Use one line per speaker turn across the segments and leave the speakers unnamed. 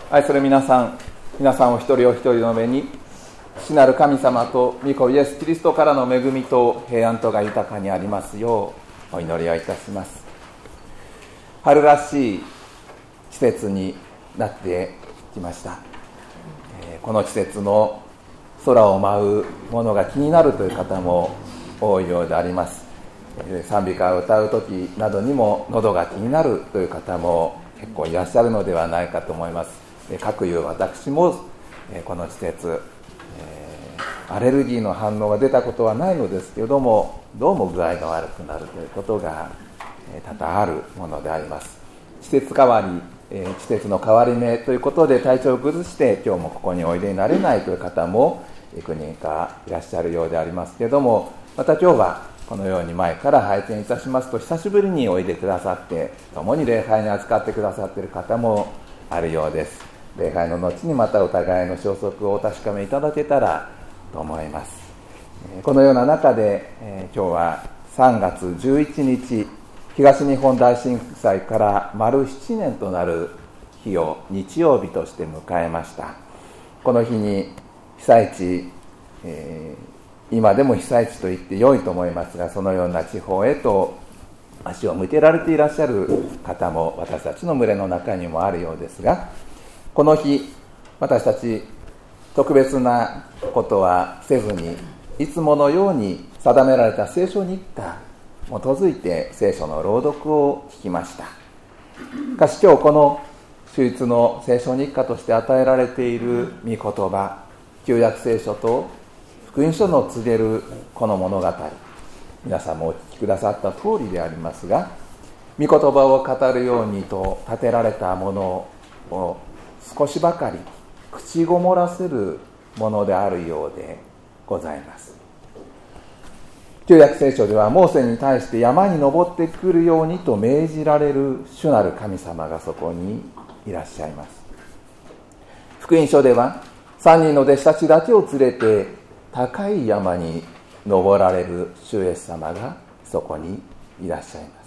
愛する皆さんを一人お一人の目に父なる神様と御子イエス・キリストからの恵みと平安とが豊かにありますようお祈りをいたします。春らしい季節になってきました。この季節の空を舞うものが気になるという方も多いようであります。賛美歌を歌う時などにも喉が気になるという方も結構いらっしゃるのではないかと思います。かくいう私もこの季節アレルギーの反応が出たことはないのですけれども、どうも具合が悪くなるということが多々あるものであります。季節変わり、季節の変わり目ということで体調を崩して今日もここにおいでになれないという方も幾人かいらっしゃるようでありますけれども、また今日はこのように前から拝見いたしますと、久しぶりにおいでくださって共に礼拝に扱ってくださっている方もあるようです。礼拝の後にまたお互いの消息をお確かめいただけたらと思います。このような中で、今日は3月11日東日本大震災から丸7年となる日を日曜日として迎えました。この日に被災地、今でも被災地と言って良いと思いますが、そのような地方へと足を向けられていらっしゃる方も私たちの群れの中にもあるようですが、この日私たち特別なことはせずに、いつものように定められた聖書日課基づいて聖書の朗読を聞きました。しかし今日この秀逸の聖書日課として与えられている御言葉、旧約聖書と福音書の告げるこの物語、皆さんもお聞きくださった通りでありますが、御言葉を語るようにと立てられたものを少しばかり口ごもらせるものであるようでございます。旧約聖書ではモーセに対して山に登ってくるようにと命じられる主なる神様がそこにいらっしゃいます。福音書では3人の弟子たちだけを連れて高い山に登られる主イエス様がそこにいらっしゃいます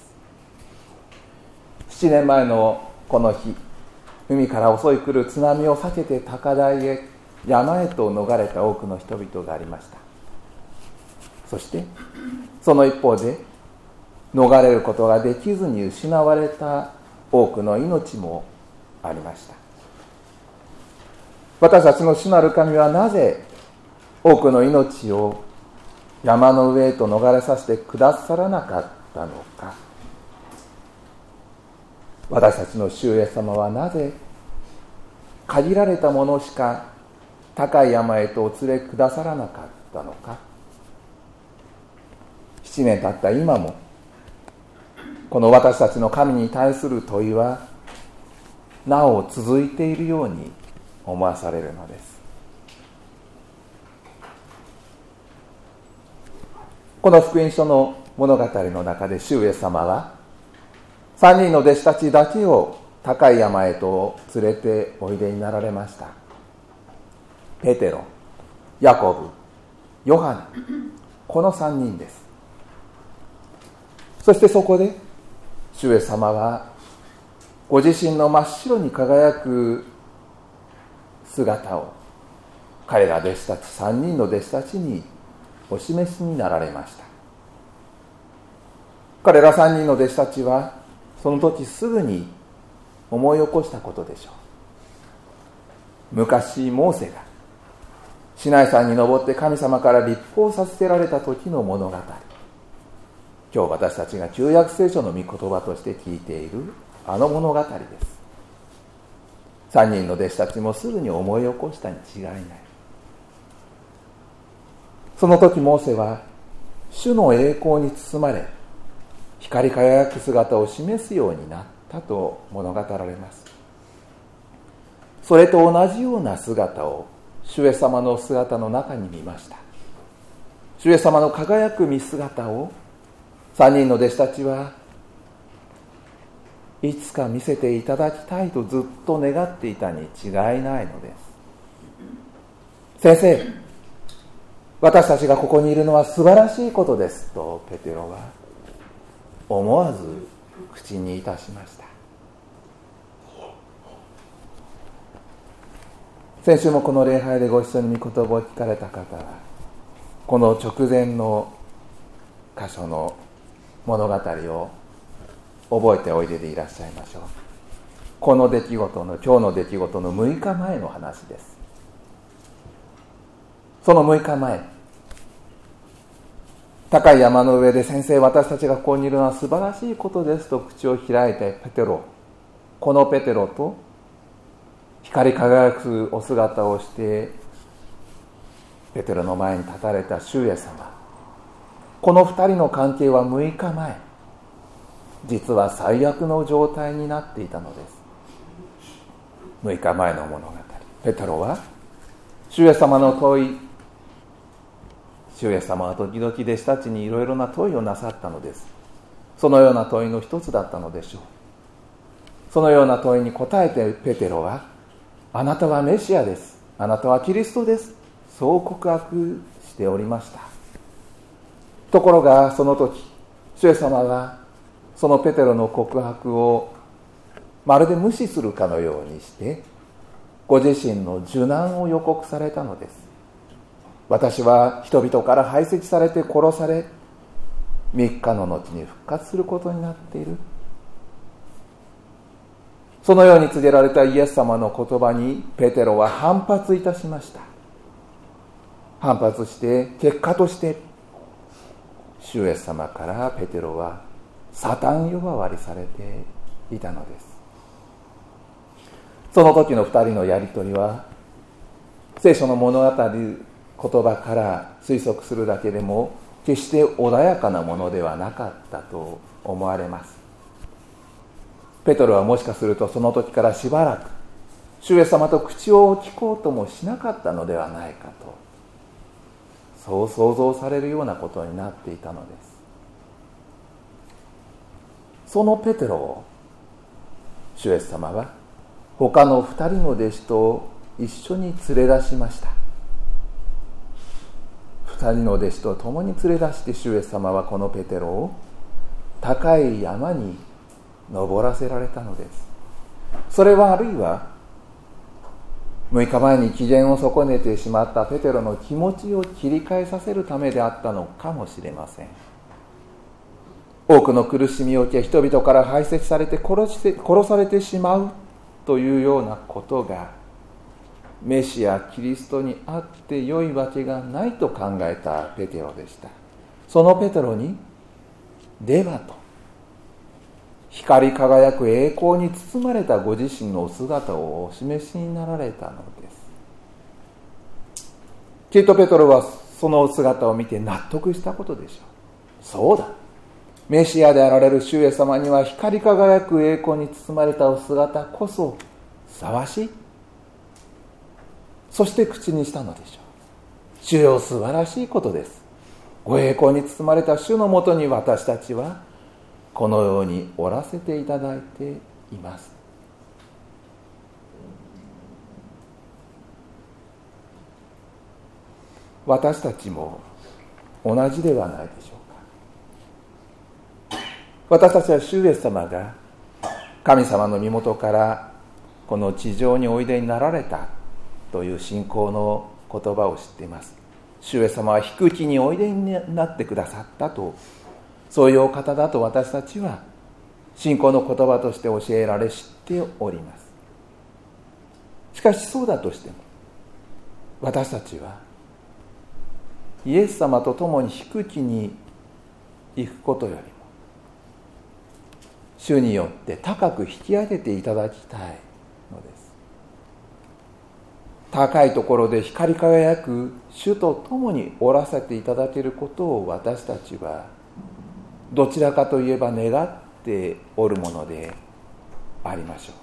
。7年前のこの日、海から襲い来る津波を避けて高台へ山へと逃れた多くの人々がありました。そしてその一方で逃れることができずに失われた多くの命もありました。私たちの主なる神はなぜ多くの命を山の上へと逃れさせてくださらなかったのか。私たちの主イエス様はなぜ限られたものしか高い山へとお連れくださらなかったのか。7年経った今もこの私たちの神に対する問いはなお続いているように思わされるのです。この福音書の物語の中で主イエス様は3人の弟子たちだけを高い山へと連れておいでになられました。ペテロ、ヤコブ、ヨハネ、この3人です。そしてそこで主イエス様はご自身の真っ白に輝く姿を彼ら弟子たち3人の弟子たちにお示しになられました。彼ら3人の弟子たちはその時すぐに思い起こしたことでしょう。昔モーセがシナイ山に登って神様から律法させられた時の物語、今日私たちが旧約聖書の御言葉として聞いているあの物語です。3人の弟子たちもすぐに思い起こしたに違いない。その時モーセは主の栄光に包まれ光り輝く姿を示すようになったと物語られます。それと同じような姿を主イエス様の姿の中に見ました。主イエス様の輝く見姿を3人の弟子たちはいつか見せていただきたいとずっと願っていたに違いないのです。先生、私たちがここにいるのは素晴らしいことですとペテロは思わず口にいたしました。 先週もこの礼拝でご一緒に御言葉を聞かれた方は、この直前の箇所の物語を覚えておいででいらっしゃいましょう。この出来事の、今日の出来事の6日前の話です。その6日前、高い山の上で、先生、私たちがここにいるのは素晴らしいことですと口を開いたペテロ、このペテロと光り輝くお姿をしてペテロの前に立たれた主イエス様、この二人の関係は6日前、実は最悪の状態になっていたのです。6日前の物語、ペテロは主イエス様の問い、主イエス様は時々弟子たちにいろいろな問いをなさったのです。そのような問いの一つだったのでしょう。そのような問いに答えてペテロは、あなたはメシアです、あなたはキリストです、そう告白しておりました。ところがその時、主イエス様がそのペテロの告白をまるで無視するかのようにしてご自身の受難を予告されたのです。私は人々から排斥されて殺され、3日の後に復活することになっている。そのように告げられたイエス様の言葉にペテロは反発いたしました。反発して、結果として主イエス様からペテロはサタン呼ばわりされていたのです。その時の2人のやり取りは、聖書の物語言葉から推測するだけでも決して穏やかなものではなかったと思われます。ペテロはもしかするとその時からしばらく主イエス様と口を聞こうともしなかったのではないかと、そう想像されるようなことになっていたのです。そのペテロを主イエス様は他の2人の弟子と一緒に連れ出しました。2人の弟子と共に連れ出して主イエス様はこのペテロを高い山に登らせられたのです。それはあるいは6日前に機嫌を損ねてしまったペテロの気持ちを切り替えさせるためであったのかもしれません。多くの苦しみを受け、人々から排斥されて殺されてしまうというようなことがメシアキリストにあって良いわけがないと考えたペテロでした。そのペテロにではと、光り輝く栄光に包まれたご自身のお姿をお示しになられたのです。きっとペテロはその姿を見て納得したことでしょう。そうだ、メシアであられる主イエス様には光り輝く栄光に包まれたお姿こそふさわしい。そして口にしたのでしょう。主よ、素晴らしいことです。ご栄光に包まれた主のもとに私たちはこのようにおらせていただいています。私たちも同じではないでしょうか。私たちは主イエス様が神様の身元からこの地上においでになられたという信仰の言葉を知っています。主イエス様は低きにおいでになってくださったと、そういうお方だと私たちは信仰の言葉として教えられ知っております。しかしそうだとしても、私たちはイエス様と共に低きに行くことよりも主によって高く引き上げていただきたいのです。高いところで光り輝く主と共におらせていただけることを私たちはどちらかといえば願っておるものでありましょ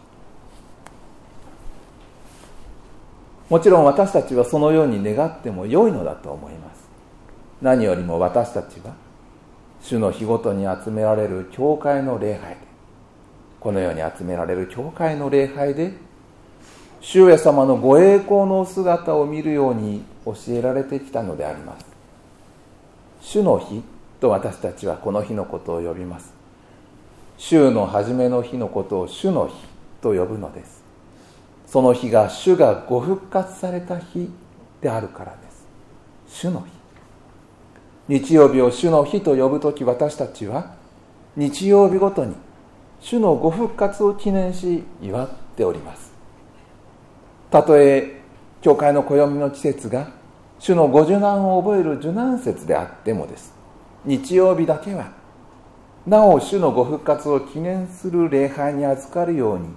う。もちろん私たちはそのように願っても良いのだと思います。何よりも私たちは主の日ごとに集められる教会の礼拝で、このように集められる教会の礼拝で主イエス様のご栄光のお姿を見るように教えられてきたのであります。主の日と私たちはこの日のことを呼びます。週の初めの日のことを主の日と呼ぶのです。 その日が主がご復活された日であるからです。主の日。日曜日を主の日と呼ぶとき、私たちは日曜日ごとに主のご復活を記念し祝っております。たとえ教会の暦の季節が主のご受難を覚える受難節であってもです、日曜日だけはなお主のご復活を記念する礼拝に預かるように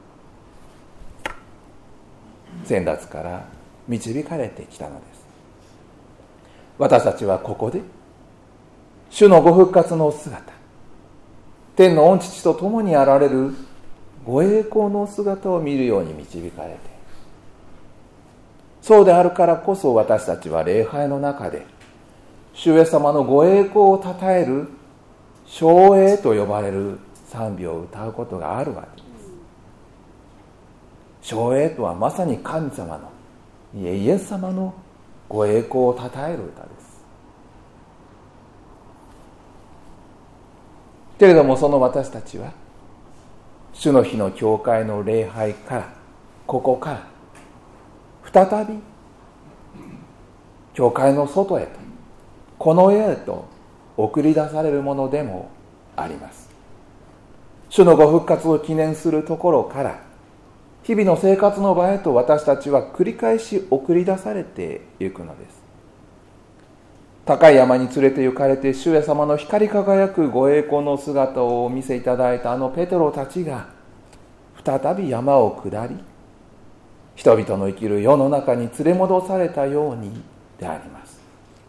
先達から導かれてきたのです。私たちはここで主のご復活の姿、天の御父と共にあられるご栄光の姿を見るように導かれて、そうであるからこそ私たちは礼拝の中で主イエス様のご栄光をたたえる唱詠と呼ばれる賛美を歌うことがあるわけです。唱詠とはまさに神様の、イエス様のご栄光をたたえる歌です。けれどもその私たちは主の日の教会の礼拝から、ここから再び教会の外へと、この世へと送り出されるものでもあります。主のご復活を記念するところから日々の生活の場へと私たちは繰り返し送り出されていくのです。高い山に連れて行かれて主イエス様の光り輝くご栄光の姿をお見せいただいたあのペテロたちが再び山を下り、人々の生きる世の中に連れ戻されたようにであります。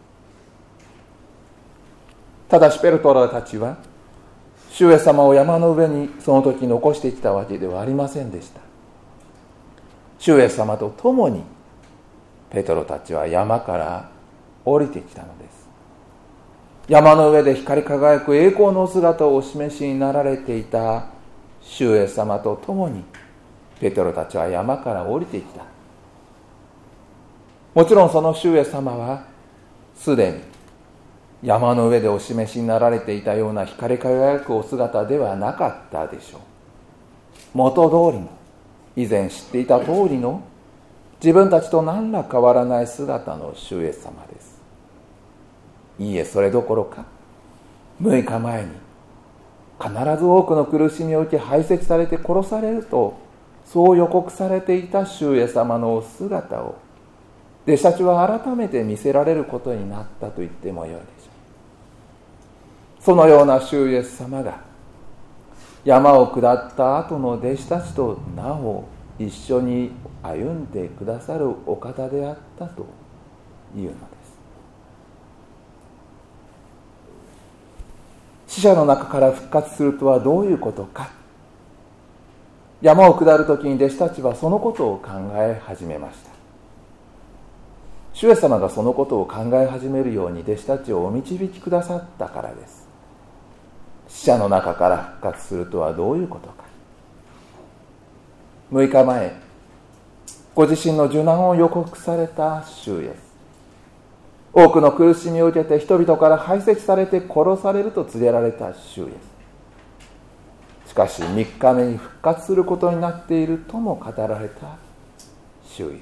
ただしペテロたちは主イエス様を山の上にその時残してきたわけではありませんでした。主イエス様と共にペテロたちは山から降りてきたのです。山の上で光り輝く栄光の姿をお示しになられていた主イエス様と共にペテロたちは山から降りてきた。もちろんその主イエス様はすでに山の上でお示しになられていたような光り輝くお姿ではなかったでしょう。元通りの、以前知っていた通りの、自分たちと何ら変わらない姿の主イエス様です。いいえ、それどころか6日前に必ず多くの苦しみを受け排斥されて殺されるとそう予告されていた主イエス様の姿を弟子たちは改めて見せられることになったと言ってもよいでしょう。そのような主イエス様が山を下った後の弟子たちとなお一緒に歩んでくださるお方であったというのです。死者の中から復活するとはどういうことか。山を下るときに弟子たちはそのことを考え始めました。主イエス様がそのことを考え始めるように弟子たちをお導きくださったからです。死者の中から復活するとはどういうことか。6日前、ご自身の受難を予告された主イエス。多くの苦しみを受けて人々から排斥されて殺されると告げられた主イエス。しかし3日目に復活することになっているとも語られた主イエ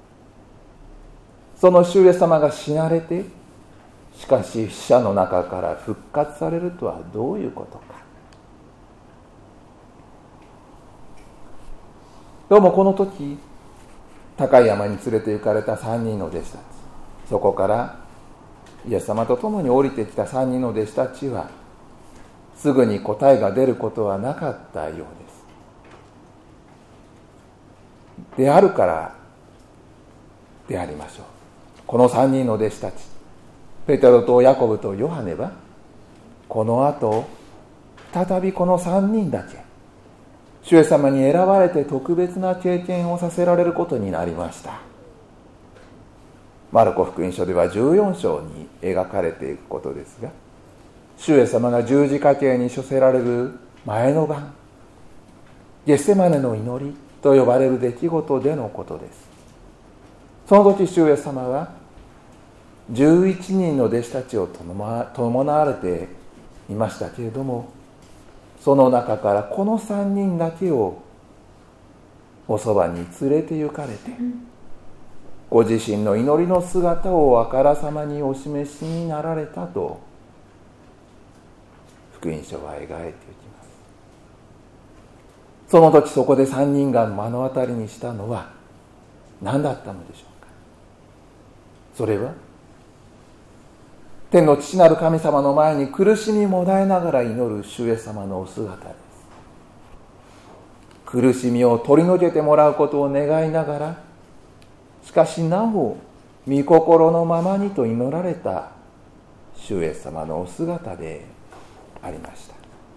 ス。その主イエス様が死なれて、しかし死者の中から復活されるとはどういうことか。どうもこの時、高い山に連れて行かれた3人の弟子たち、そこからイエス様と共に降りてきた3人の弟子たちはすぐに答えが出ることはなかったようです。であるからでありましょう。この3人の弟子たち、ペテロとヤコブとヨハネはこの後再びこの3人だけ主イエス様に選ばれて特別な経験をさせられることになりました。マルコ福音書では14章に描かれていくことですが、主イエス様が十字架刑に処せられる前の晩、ゲッセマネの祈りと呼ばれる出来事でのことです。その時主イエス様は11人の弟子たちを伴われていましたけれども、その中からこの3人だけをおそばに連れて行かれて、ご自身の祈りの姿をあからさまにお示しになられたと福音書は描いていきます。その時そこで3人が目の当たりにしたのは何だったのでしょうか。それは天の父なる神様の前に苦しみもだえながら祈る主イエス様のお姿です。苦しみを取り除けてもらうことを願いながら、しかしなお御心のままにと祈られた主イエス様のお姿でありました。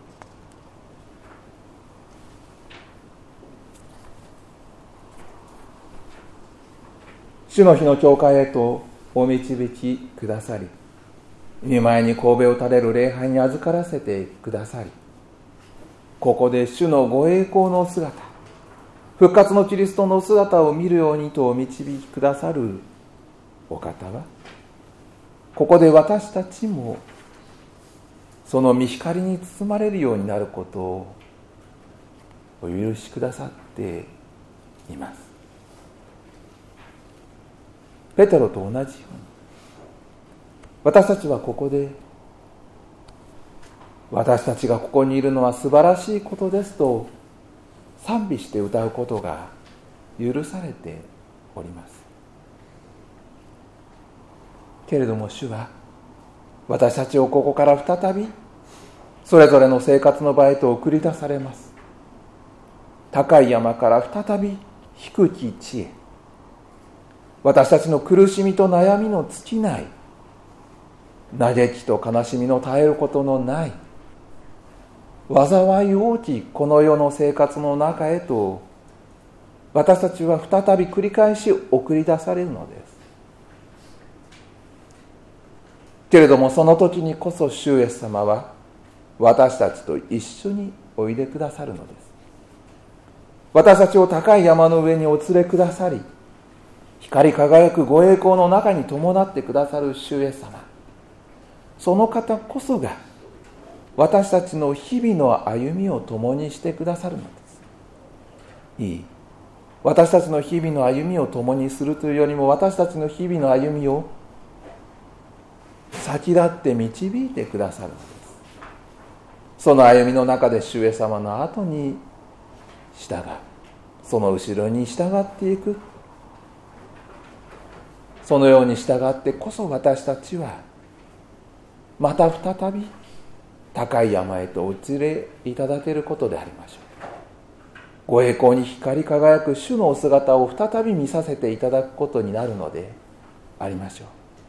主の日の教会へとお導きくださり、御前に頭を垂れる礼拝に預からせてくださり、ここで主のご栄光の姿、復活のキリストの姿を見るようにとお導きくださるお方は、ここで私たちもその御光に包まれるようになることをお許しくださっています。ペテロと同じように、私たちはここで、私たちがここにいるのは素晴らしいことですと賛美して歌うことが許されております。けれども主は私たちをここから再びそれぞれの生活の場へと送り出されます。高い山から再び低き地へ、私たちの苦しみと悩みの尽きない、嘆きと悲しみの絶えることのない、災い大きいこの世の生活の中へと私たちは再び繰り返し送り出されるのです。けれどもその時にこそ主イエス様は私たちと一緒においでくださるのです。私たちを高い山の上にお連れくださり、光り輝くご栄光の中に伴ってくださる主イエス様、その方こそが私たちの日々の歩みを共にしてくださるのです。私たちの日々の歩みを共にするというよりも、私たちの日々の歩みを先立って導いてくださるのです。その歩みの中で主イエス様の後に従う、その後ろに従っていく、そのように従ってこそ私たちはまた再び高い山へとお連れいただけることでありましょう。ご栄光に光り輝く主のお姿を再び見させていただくことになるのでありましょう。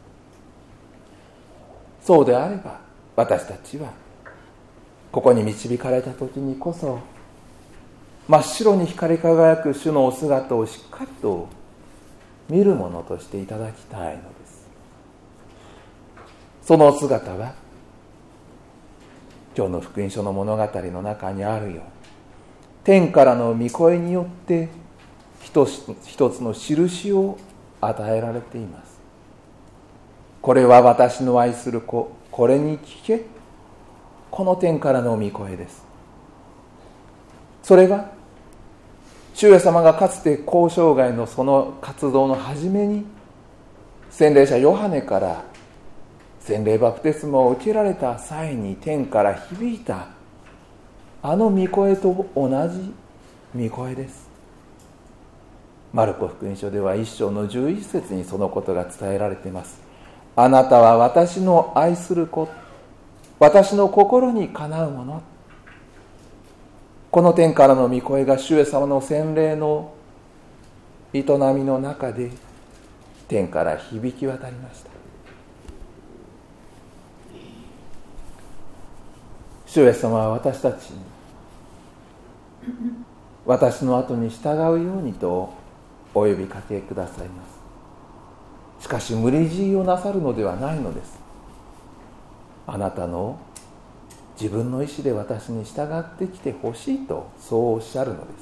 そうであれば私たちはここに導かれた時にこそ真っ白に光り輝く主のお姿をしっかりと見るものとしていただきたいのです。そのお姿は今日の福音書の物語の中にあるように、天からの御声によって一つの印を与えられています。これは私の愛する子、これに聞け。この天からの御声です。それは主イエス様がかつて交渉外のその活動の初めに洗礼者ヨハネから洗礼バプテスマを受けられた際に天から響いたあの御声と同じ御声です。マルコ福音書では1章の11節にそのことが伝えられています。あなたは私の愛する子、私の心にかなうもの。この天からの御声が主イエス様の洗礼の営みの中で天から響き渡りました。主イエス様は私たちに私の後に従うようにとお呼びかけくださいます。しかし無理強いをなさるのではないのです。あなたの自分の意志で私に従ってきてほしいとそうおっしゃるのです。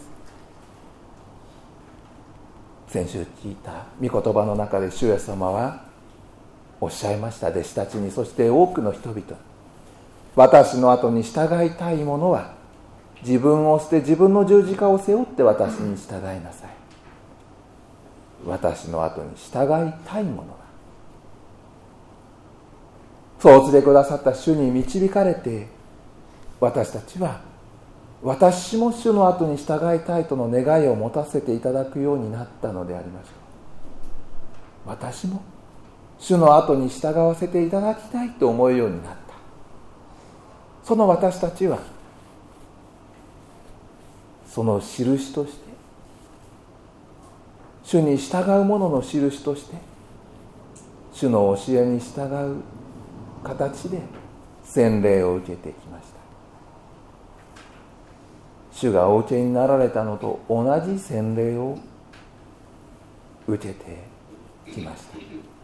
先週聞いた御言葉の中で主イエス様はおっしゃいました。弟子たちに、そして多くの人々に、私の後に従いたい者は自分を捨て自分の十字架を背負って私に従いなさい。私の後に従いたいものだ。そうお連れくださった主に導かれて、私たちは私も主の後に従いたいとの願いを持たせていただくようになったのでありましょう。私も主の後に従わせていただきたいと思うようになった。その私たちはその印として、主に従う者の印として、主の教えに従う形で洗礼を受けてきました。主がお受けになられたのと同じ洗礼を受けてきました。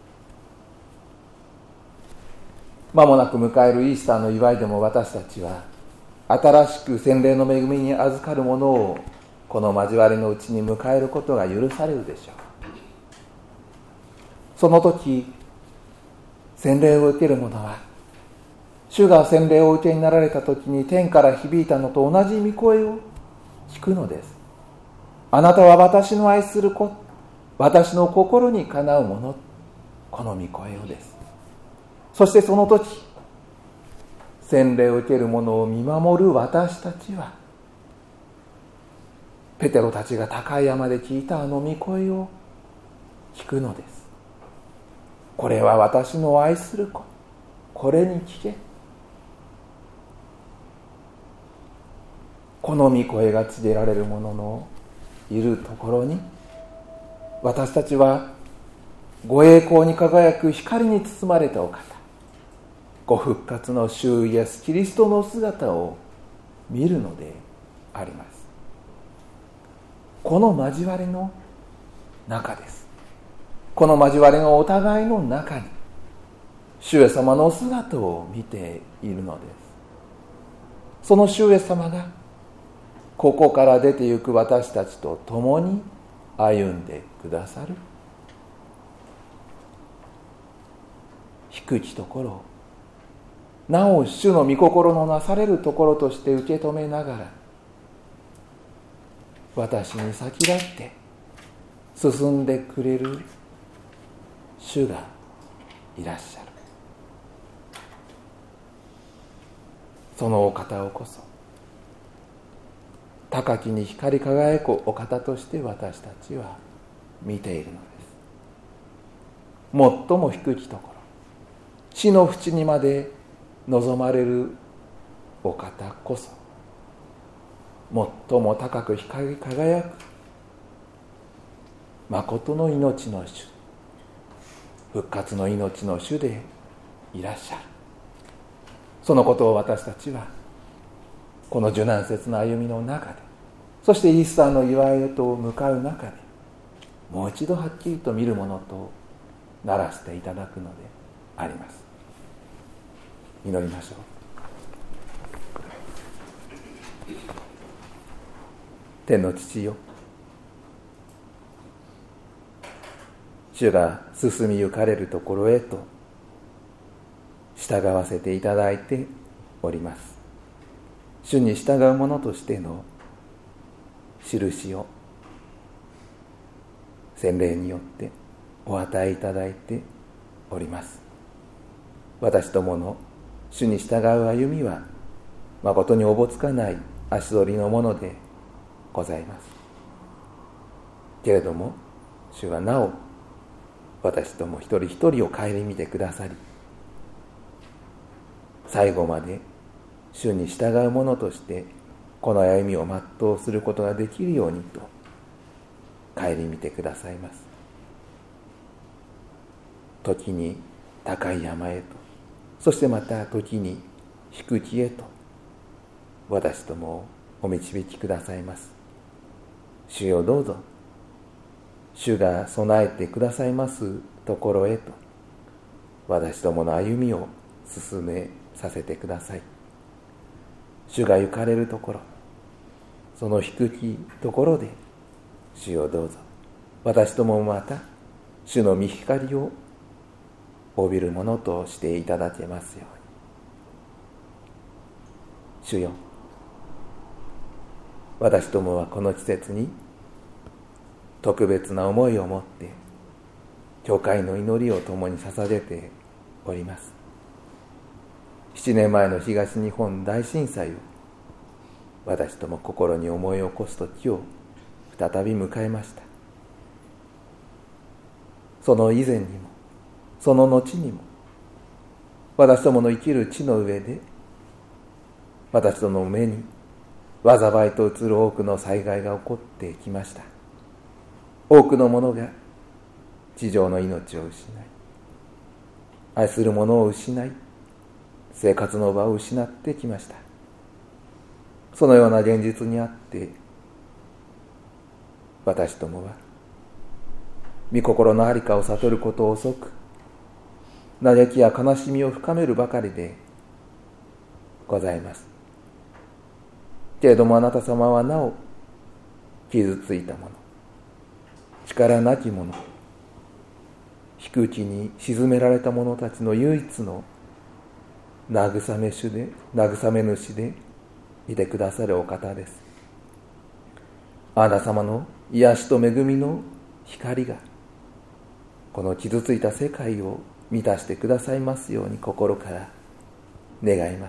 間もなく迎えるイースターの祝いでも、私たちは新しく洗礼の恵みに預かるものをこの交わりのうちに迎えることが許されるでしょう。その時、洗礼を受ける者は、主が洗礼を受けになられた時に天から響いたのと同じ御声を聞くのです。あなたは私の愛する子、私の心にかなうもの、この御声をです。そしてその時、洗礼を受ける者を見守る私たちは、ペテロたちが高い山で聞いたあの御声を聞くのです。これは私の愛する子、これに聞け。この御声が告げられる者のいるところに、私たちはご栄光に輝く光に包まれたお方、ご復活の主イエス・キリストの姿を見るのであります。この交わりの中です。この交わりのお互いの中に、主イエス様の姿を見ているのです。その主イエス様が、ここから出て行く私たちと共に歩んでくださる。低きところを、なお主の御心のなされるところとして受け止めながら、私に先立って進んでくれる主がいらっしゃる。そのお方をこそ、高きに光り輝くお方として私たちは見ているのです。最も低きところ、地の淵にまで望まれるお方こそ、最も高く光り輝く誠の命の主、復活の命の主でいらっしゃる。そのことを私たちはこの受難節の歩みの中で、そしてイースターの祝いへと向かう中で、もう一度はっきりと見るものとならせていただくのであります。祈りましょう。天の父よ、主が進みゆかれるところへと従わせていただいております。主に従う者としての印を洗礼によってお与えいただいております。私どもの主に従う歩みは誠におぼつかない足取りのものでございます。けれども主はなお私ども一人一人を顧みてくださり、最後まで主に従う者としてこの歩みを全うすることができるようにと顧みてくださいます。時に高い山へと、そしてまた時に低きへと私どもをお導きくださいます。主よ、どうぞ主が備えてくださいますところへと私どもの歩みを進めさせてください。主が行かれるところ、その低きところで主よ、どうぞ私どももまた主の御光を帯びるものとしていただけますように。主よ、 私どもはこの季節に特別な思いを持って教会の祈りを共に捧げております。7年前の東日本大震災を私ども心に思い起こす時を再び迎えました。その以前にもその後にも私どもの生きる地の上で私どもの目に災いと映る多くの災害が起こってきました。多くの者が地上の命を失い、愛する者を失い、生活の場を失ってきました。そのような現実にあって私どもは御心のありかを悟ること遅く、嘆きや悲しみを深めるばかりでございます。けれどもあなた様はなお傷ついた者、力なき者、低きに沈められた者たちの唯一の慰め主でいてくださるお方です。あなた様の癒しと恵みの光がこの傷ついた世界を満たしてくださいますように心から願います。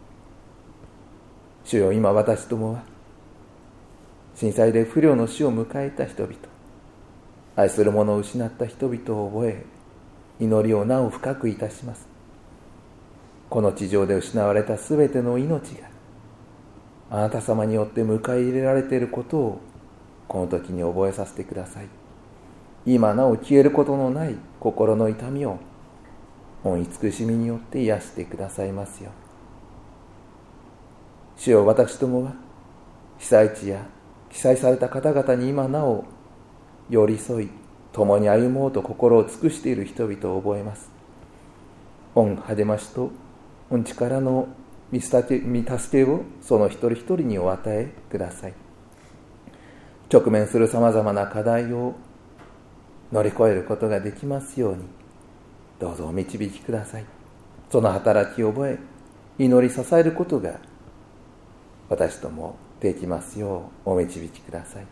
主よ、今私どもは震災で不慮の死を迎えた人々、愛する者を失った人々を覚え、祈りをなお深くいたします。この地上で失われたすべての命があなた様によって迎え入れられていることをこの時に覚えさせてください。今なお消えることのない心の痛みを御慈しみによって癒してくださいますよ。主よ、私どもは被災地や被災された方々に今なお寄り添い共に歩もうと心を尽くしている人々を覚えます。御励ましと御力の御助けをその一人一人にお与えください。直面するさまざまな課題を乗り越えることができますようにどうぞお導きください。その働きを覚え祈り支えることが私どもできますようお導きください。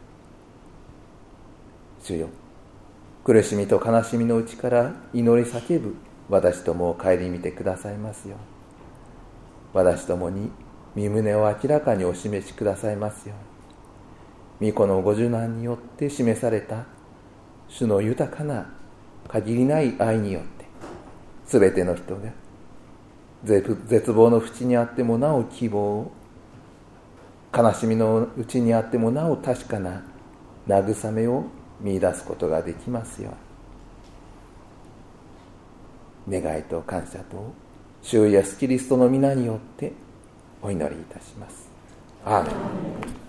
主よ、苦しみと悲しみのうちから祈り叫ぶ私どもを顧みてくださいますよう、私どもに身旨を明らかにお示しくださいますように、御子のご受難によって示された主の豊かな限りない愛によってすべての人が絶望の淵にあってもなお希望を、悲しみのうちにあってもなお確かな慰めを見出すことができますように、願いと感謝と主イエスキリストの皆によってお祈りいたします。アーメン。